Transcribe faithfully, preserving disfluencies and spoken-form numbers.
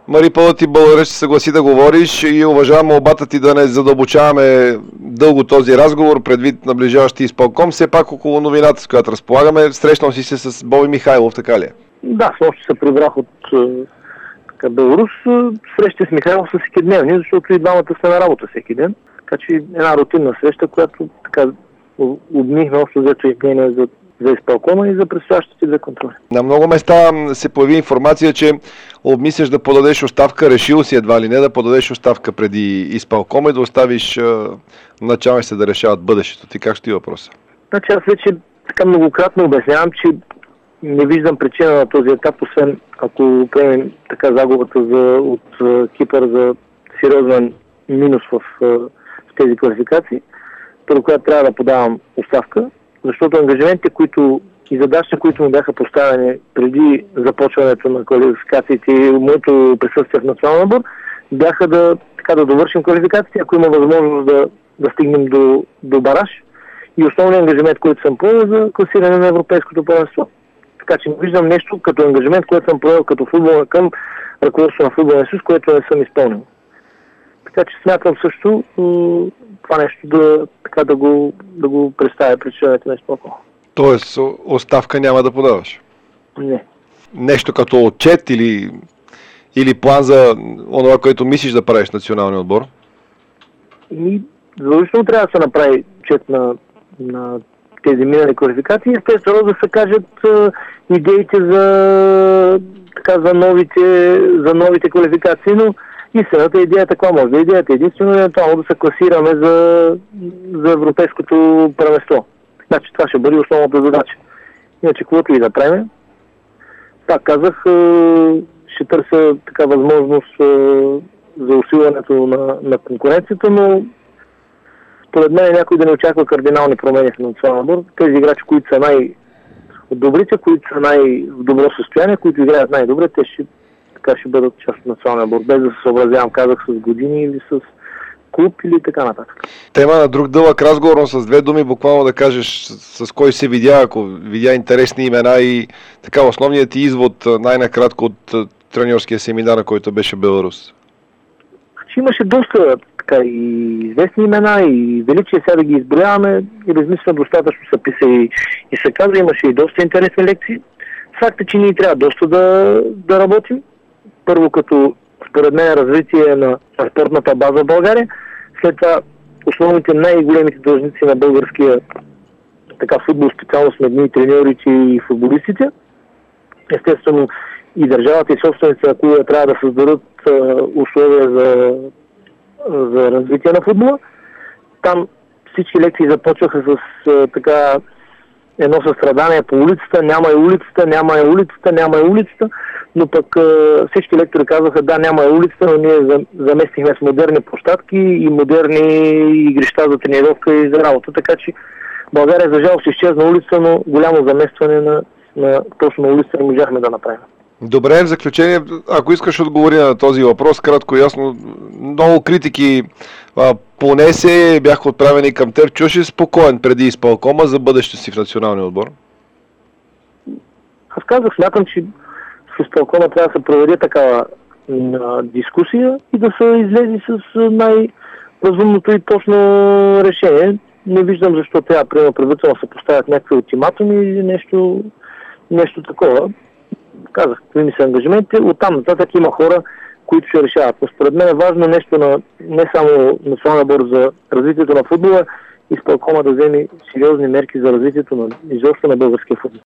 Мари, пълна ти благодаря, че се съгласи да говориш и уважавам молбата ти да не задълбочаваме дълго този разговор предвид наближаващи изпълком. Все пак около новината, с която разполагаме, срещнал си се с Боби Михайлов, така ли е? Да, още се прибрах от така, Беларус. Срещите с Михайлов са всекидневни, защото и двамата са на работа всеки ден. Така че една рутинна среща, която така обмихме общо взето и мнение за, за изпълкома и за предстоящите две контроли. На много места се появи информация, че обмисляш да подадеш оставка, решил си едва ли не да подадеш оставка преди изпълкома и да оставиш началниците да решават бъдещето. Ти как ще ти въпроса? Значи аз вече така многократно обяснявам, че не виждам причина на този етап, освен ако приемем така загубата за, от Кипър за сериозен минус в, в тези квалификации, първо, която трябва да подавам оставка, защото ангажиментите, които и задачи, които ми бяха поставени преди започването на квалификациите и моето присъствие в националния отбор, бяха да, така, да довършим квалификациите, ако има възможност да, да стигнем до, до бараж. И основният ангажимент, който съм поел е за класиране на европейското първенство. Така че виждам нещо като ангажимент, който съм поел като футбол към ръководството на футболния съюз, което не съм изпълнил. Така че смятам също това нещо да, така, да, го, да го представя пред членовете на изпълкома. Тоест оставка няма да подаваш? Не. Нещо като отчет или, или план за онова, което мислиш да правиш националния отбор? И задължително трябва да се направи отчет на, на тези минали квалификации. Естествено да се кажат а, идеите за, така, за, новите, за новите квалификации, но истината идея е такова. Може да идеята е единствено евентуално да се класираме за, за европейското първенство. Значи това ще бъде основната задача. Иначе каквото и да правим, пак казах, ще търся така възможност за усилването на, на конкуренцията, но според мен някой да не очаква кардинални промени в националния отбор. Тези играчи, които са най-добрите, които са най-в добро състояние, които играят най-добре, те ще, така ще бъдат част от националния отбор, без да се съобразявам, казах, с години или с клуб или така нататък. Тема на друг дълъг разговор, но с две думи буквално да кажеш с, с кой се видя, ако видя интересни имена и така основният ти извод най-накратко от треньорския семинар, на който беше Беларус. Че имаше доста така и известни имена и величие, сега да ги изброяваме и безмислено достатъчно се писа и, и се каза, имаше и доста интересни лекции. Факт е, че ние трябва доста да, да работим. Първо като според мен развитие на спортната база в България, след това основните най-големите длъжници на българския така, футбол, специално сме ние треньорите и футболистите. Естествено и държавата и собствениците на клуба трябва да създадат а, условия за, за развитие на футбола. Там всички лекции започваха с а, така едно състрадание по улицата, няма и улицата, няма и улицата, няма и улицата, но пък а, всички лектори казаха, да, няма и улицата, но ние заместихме с модерни площадки и модерни игрища за тренировка и за работа, така че България за жалост изчезна улица, но голямо заместване на, на точно улица не можахме да направим. Добре, в заключение, ако искаш отговори на този въпрос, кратко и ясно, много критики а, понесе, бяха отправени към теб. Чуваш ли спокоен преди изпълкома за бъдещето си в националния отбор? Аз казах, смятам, че в изпълкома трябва да се проведе такава а, дискусия и да се излезе с най-разумното и точно решение. Не виждам защо трябва примерно предварително се поставят някакви ултиматуми или нещо, нещо такова. Казах, какви ми са ангажиментите, оттам нататък има хора, които ще решават. Но според мен е важно нещо на не само националния отбор за развитието на футбола, изпълкома да вземе сериозни мерки за развитието на изобщо на българския футбол.